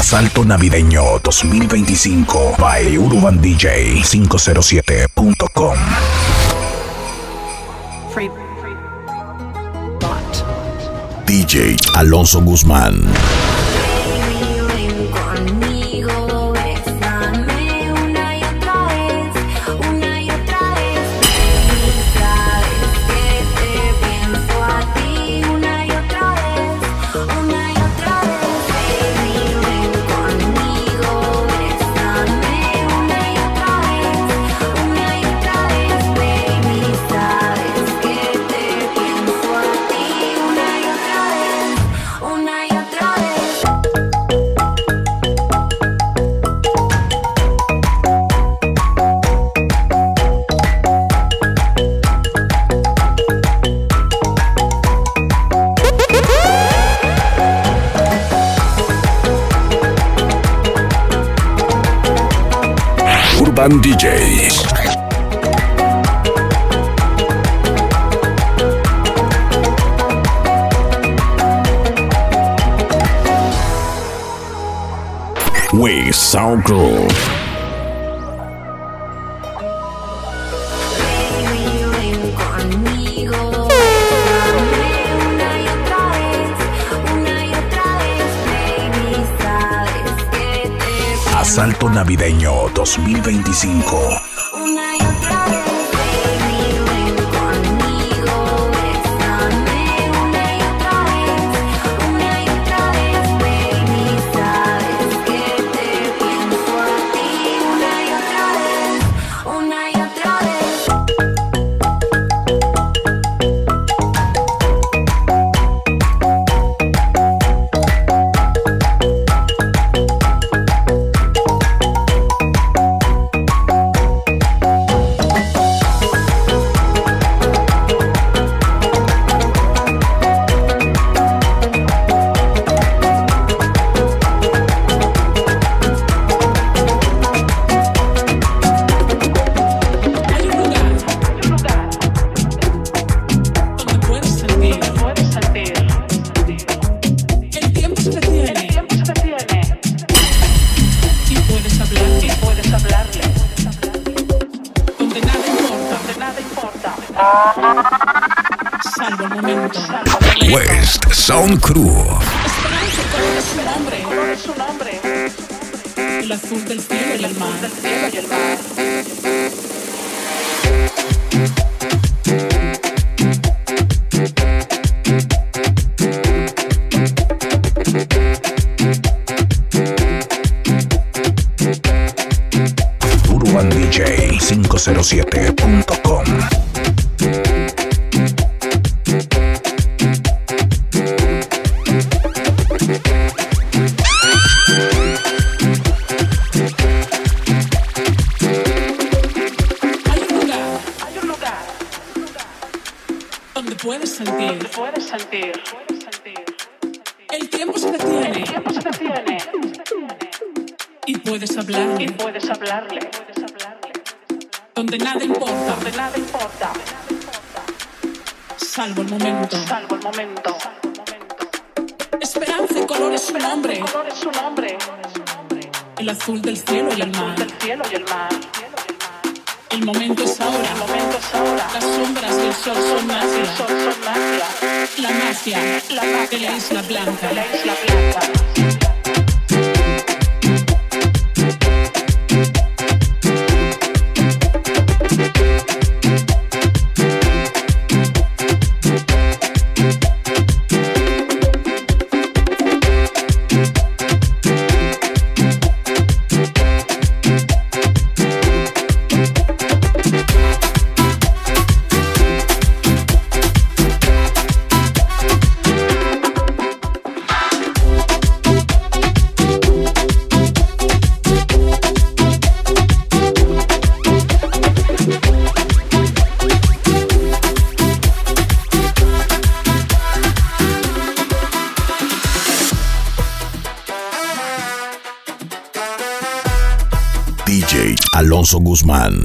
Asalto Navideño 2025 by UrbanDJ507.com. DJ Alonso Guzmán. Urban DJs. We Sound Crew. Asalto Navideño 2025. Salvo el momento. West Sound Crew. ¿Cuál es su nombre? El azul del cielo y el mar. UrbanDJ507.com. Puedes sentir. El tiempo se detiene. Y puedes hablarle. Donde nada importa. Salvo el momento. Esperanza y color es su nombre. El azul del cielo y el mar. El momento es ahora. Las sombras del sol son magia. La magia de la Isla Blanca. DJ Alonso Guzmán.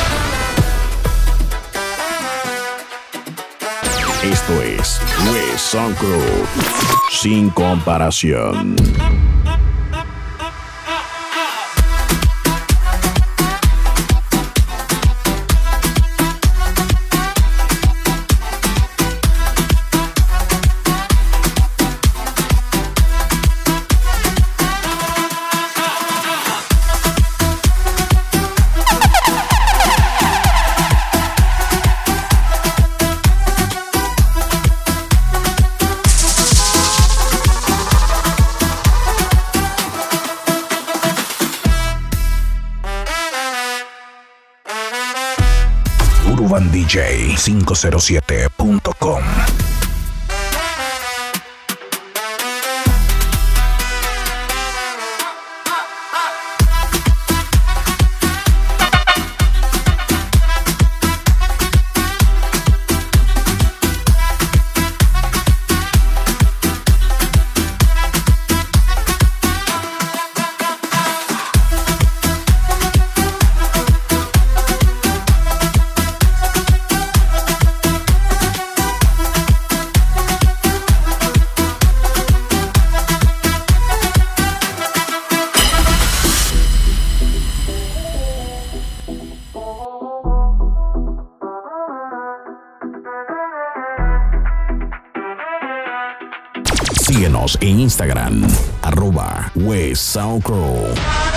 Esto es West Sound Crew, sin comparación. UrbanDJ507.com. Síguenos en Instagram, @WestSoundCrew.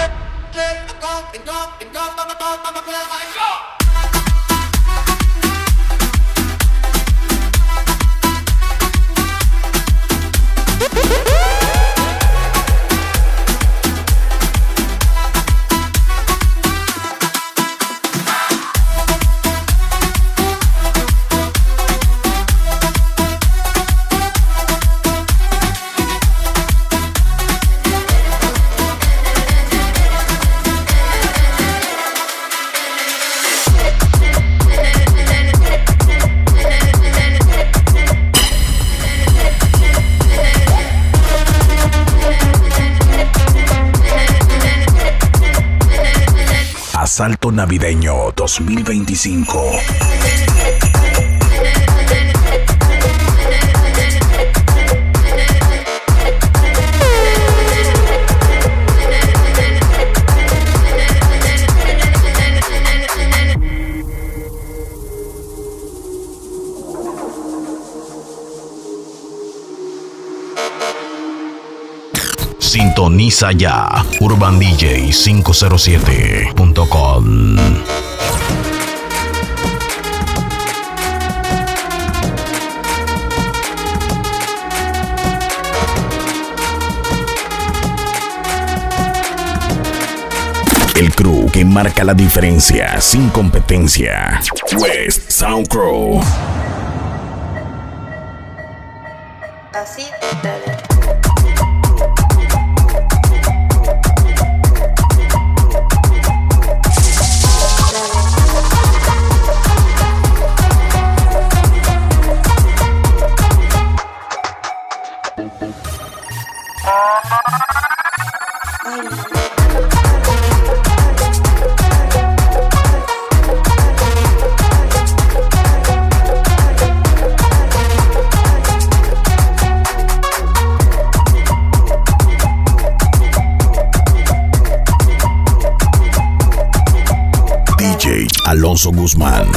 Asalto Navideño 2025. Sintoniza ya UrbanDJ507.com. El crew que marca la diferencia sin competencia. West Sound Crew. Así, dale. DJ Alonso Guzmán.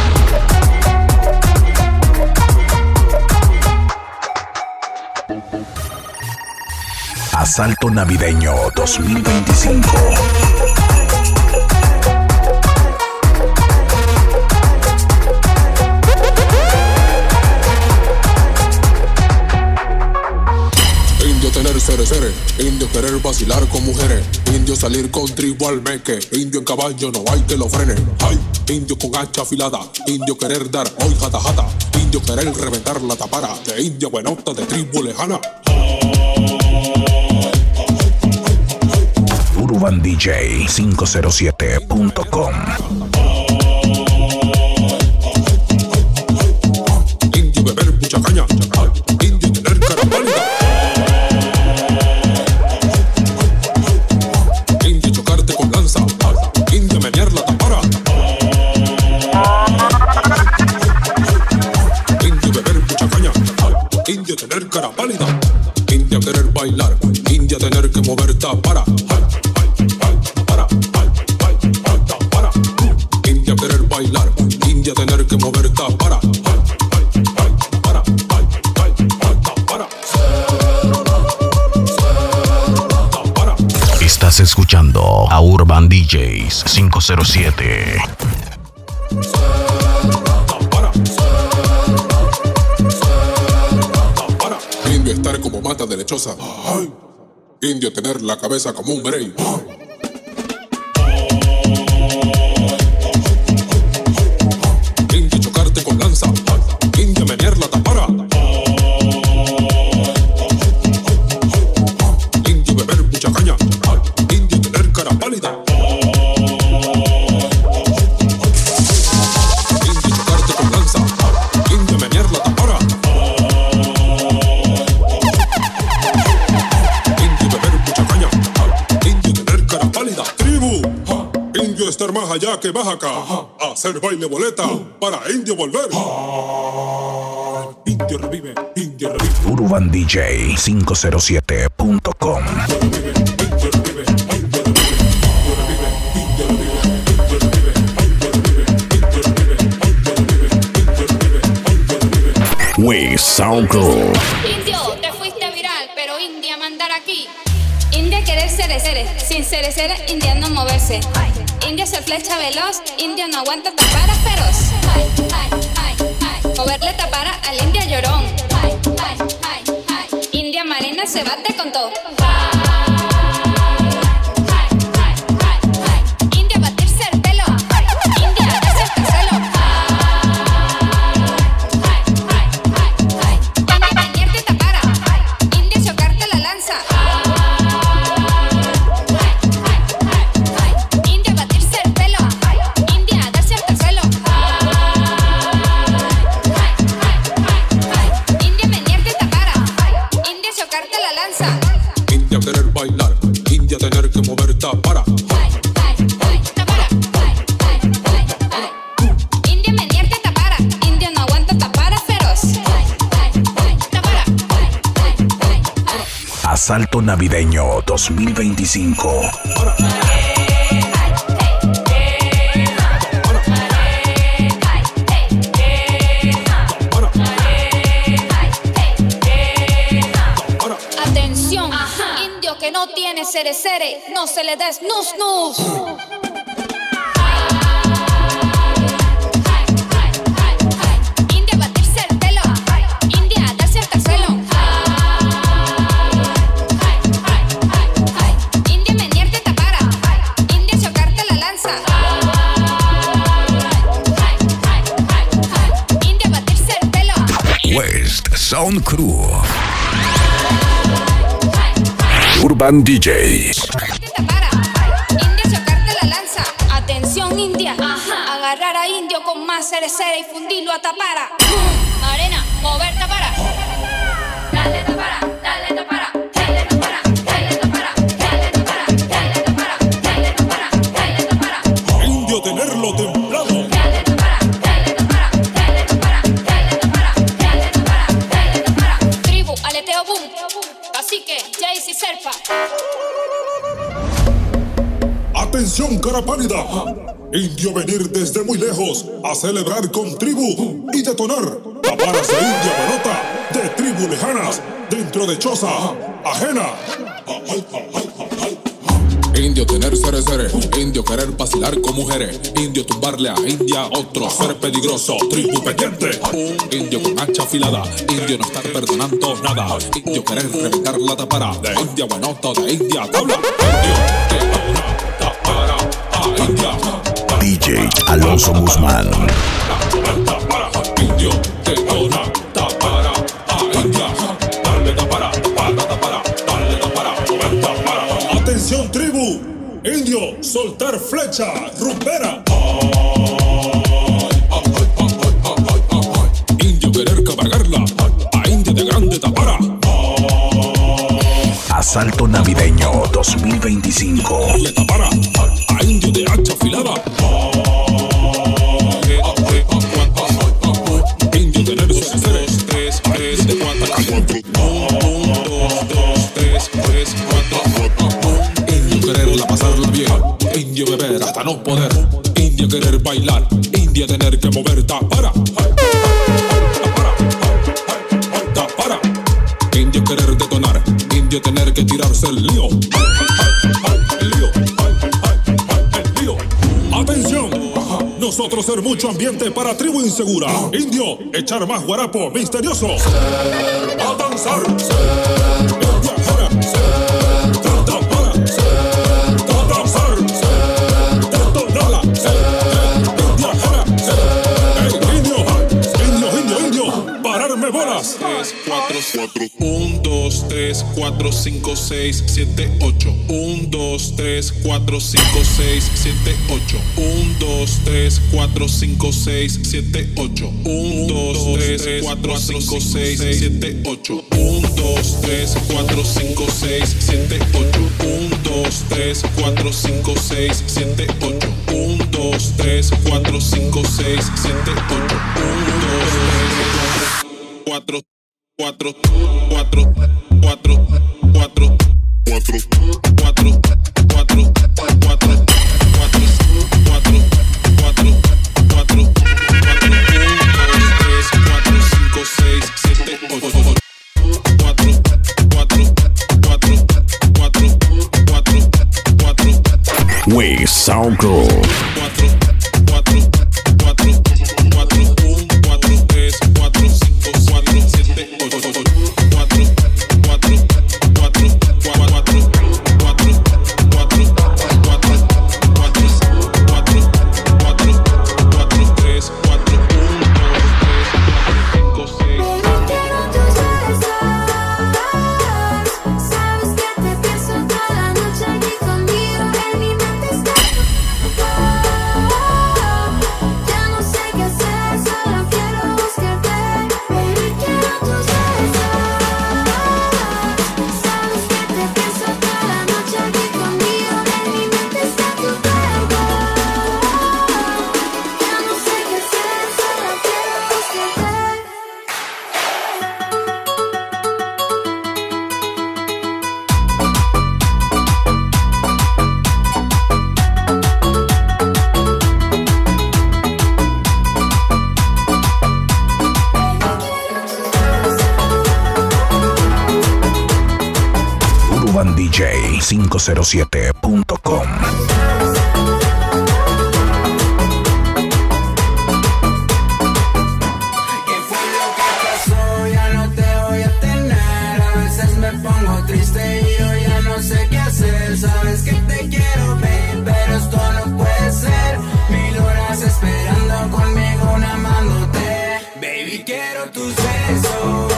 Asalto Navideño 2025. Indio tener cere, indio querer vacilar con mujeres, indio salir con tribu al meque, indio en caballo no hay que lo frene, ay, indio con hacha afilada, indio querer dar hoy jata jata, indio querer reventar la tapara, de indio buenota de tribu lejana. UrbanDJ507.com. Indio beber mucha caña, indio tener cara pálida, indio chocarte con lanza, indio menear la tapara, indio beber mucha caña, indio tener cara pálida, indio querer bailar, indio tener que mover tapara. India querer bailar, india tener que mover tapara. Estás escuchando a Urban DJs 507. Indio estar como mata de lechosa. Indio tener la cabeza como un grey. más allá que más acá. Hacer baile boleta para Indio volver. Indio revive, Indio revive. UrbanDJ507.com. West Sound Crew. Indio, te fuiste viral, pero India mandar aquí. India querer cerecer, sin cerecer, India no moverse. India se flecha veloz, India no aguanta tapara feroz. Moverle tapara al India llorón. India marina se bate con todo. India batirse el pelo, India darse el celo. India bañarte tapara, India chocarte la lanza. India batirse el pelo, India darse el celo. India bañarte tapara, India chocarte la lanza. India querer bailar, India tener que mover tapara. India menearte tapara, India no aguanta tapara feroz. Asalto Navideño 2025. Atención, indio que no tiene cerecere, no se le des nus nus. India batirse el pelo, India darse el celo. India menearte tapara, India chocarte la lanza. India batirse el pelo. West Sound Crew. Urban DJ. Tapara, India chocarte la lanza. Atención India, agarrar a indio con más cerecera y fundirlo a tapara. Arena, mover tapara. Dale tapara, dale tapara, dale tapara, dale tapara, dale tapara, dale tapara, dale tapara, dale tapara. Indio tenerlo templado. Dale tapara, dale tapara, dale tapara, dale tapara, dale tapara, dale tapara. Tribu, aleteo boom, cacique, Jayce y Serpa. Atención, cara pálida. Indio venir desde muy lejos a celebrar con tribu y detonar. Taparas de India Manota, de tribu lejanas, dentro de choza ajena. Indio tener cerecere, indio querer vacilar con mujeres, indio tumbarle a India otro ser peligroso, tribu pendiente. Indio con hacha afilada, indio no estar perdonando nada, indio querer reventar la tapara de India Manota, de India tabla. Indio que una tapara a India. DJ Alonso Guzmán. Indio te una tapara a India. Dale tapara, tapara, tapara, dale tapara, tapara. Atención tribu, indio soltar flecha rumbera. Indio querer cabalgarla a India de grande tapara. Asalto Navideño 2025. Le tapara a indio de hacha afilada. Indio tener sus 3, 3, de 4, 1, 2, 3, 4. Indio quererla pasarla bien, indio beber hasta no poder, indio querer bailar, indio tener que mover tapara. Tapara. Indio querer detonar, indio tener que tirarse el lío. El lío. El lío. Atención, nosotros ser mucho ambiente para tribu insegura. Indio, echar más guarapo misterioso. A danzar. Viajera. Tapara. A danzar. Detonala. Viajera. Indio. Pararme bolas. 3, 4, 1, 2, 3, 4, 5, 6, 7, 8. 1, 2, 3, 4, 5, 6, 7, 8. 1, 2, 3, 4, 5, 6, 7, 8. 1, 2, 3, 4, 5, 6, 7, 8. 1, 2, 3, 4, 5, 6, 7, 8. 1, 2, 3, 4, 5, 6, 7, 8. 1, 2, 2, 3, 4, 5, 6, 7, 8. 1, 2, 3, 4, 4, 4, 4, 4, 4, 4, 4, West Sound Crew. DJ507.com. Sabes que te quiero, babe, pero esto no puede ser. 1000 horas esperando conmigo, amándote. Baby, quiero tus besos.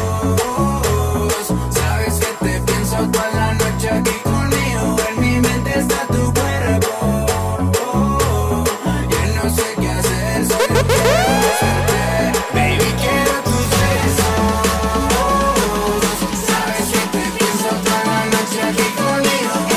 Sabes que te pienso toda la noche aquí conmigo. En mi mente está tu cuerpo. Yo no sé qué hacer, solo quiero besarte. Baby, quiero tus besos. Sabes que te pienso toda la noche aquí conmigo.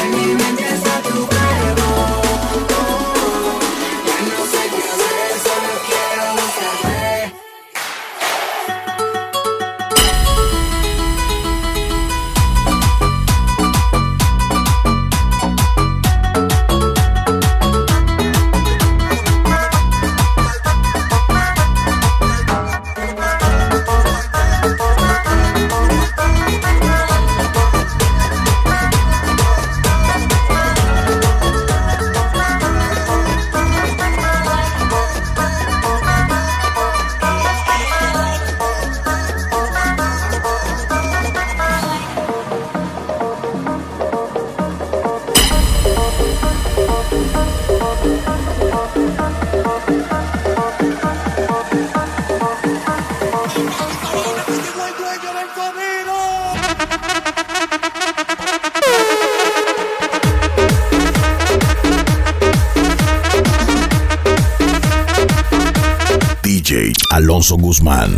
DJ Alonso Guzmán.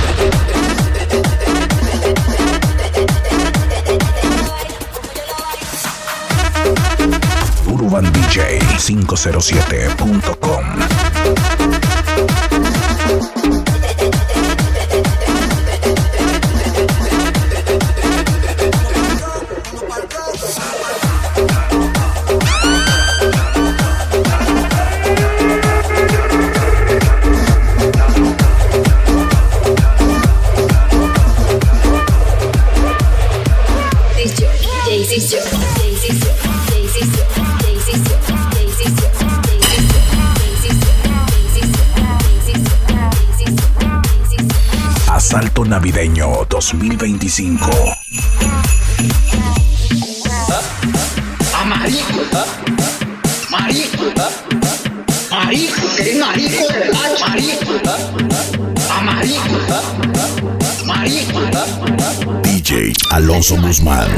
UrbanDJ507.com. Asalto Navideño 2025. Marico, marico, marico, eres marico de verdad, marico, marico, marico. DJ Alonso Guzmán.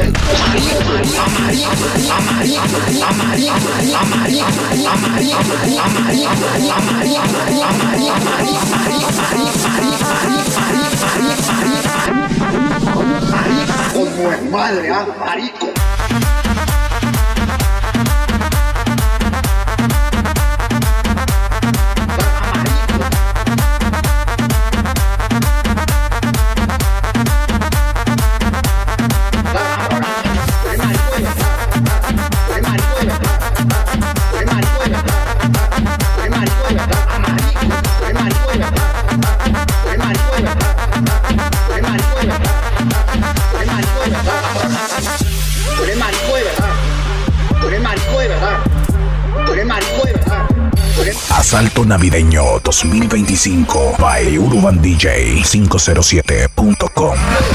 Como es madre, marico. Asalto Navideño 2025 by UrbanDJ507.com.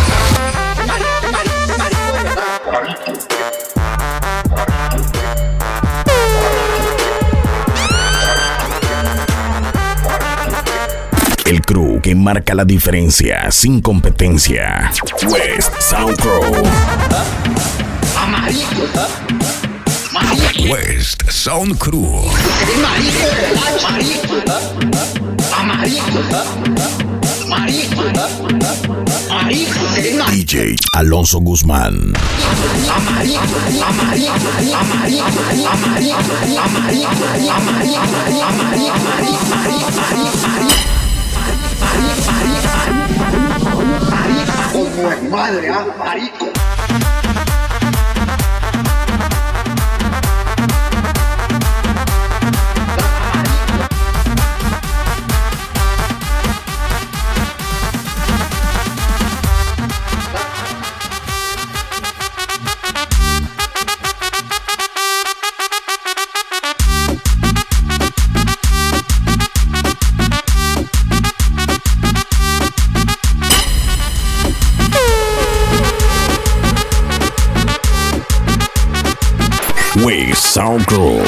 El crew que marca la diferencia sin competencia. West Sound Crew. Marico. Marico. West Sound Crew. Eres marico de verdad, marico. Marico. Marico. Marico. Eres marico. DJ Alonso Guzmán. Marico. Marico. Marico. Marico. Como es madre, marico. West Sound Crew.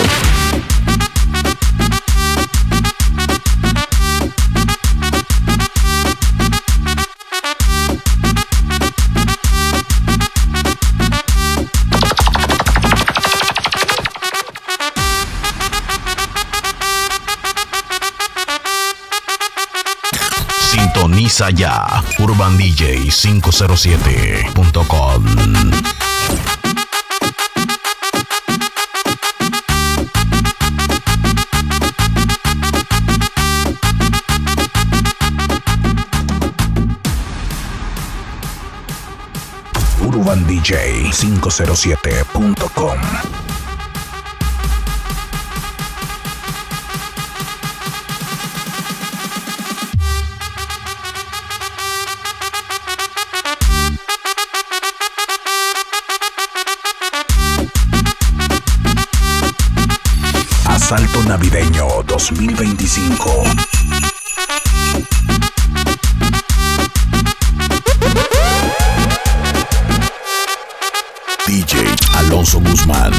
Sintoniza ya UrbanDJ507.com. UrbanDJ507.com. Asalto Navideño 2025. DJ Alonso Guzmán.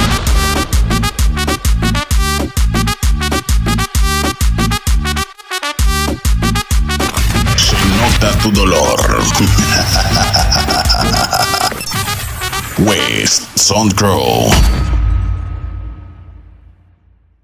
Se nota tu dolor. West Sound Crew.